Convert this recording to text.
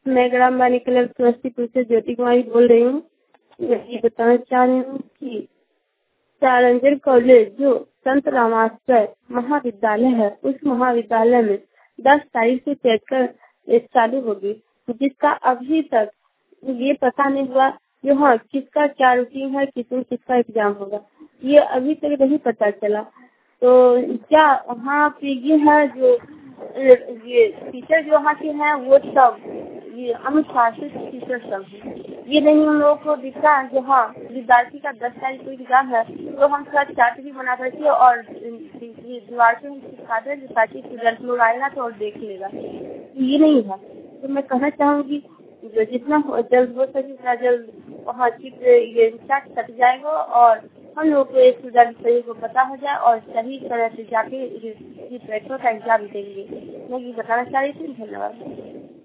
मैं ग्राम बानी क्लब समस्तीपुर से ज्योति कुमारी बोल रही हूँ। मैं ये बताना चाह रही हूँ कि सारंजन कॉलेज जो संत रामाश्रय महाविद्यालय है, उस महाविद्यालय में 10 तारीख से पेपर चालू होगी, जिसका अभी तक ये पता नहीं हुआ जो हाँ किसका क्या रूटीन है, किसमें किसका एग्जाम होगा, ये अभी तक नहीं पता चला। तो क्या वहाँ पे ये है जो ये टीचर जो वहाँ के हैं वो सब ये अनुशासित टीचर सब है, ये नहीं हम लोगों को दिखता है जो हाँ विद्यार्थी का 10 तारीख को एग्जाम है, तो हम थोड़ा चार्ट भी बना करके और दीवार पे हम चिपका दें ताकि स्टूडेंट लोग आएगा तो और देख लेगा, ये नहीं है। तो मैं कहना चाहूँगी जो जितना जल्द हो सके उतना जल्द वहाँ ये चार्ट कट जाएगा और हम लोग को स्टूडेंट सही को पता हो जाए और सही तरह से जाके ये पेपर का एग्जाम देंगे। मैं ये बताना चाह रही थी। धन्यवाद।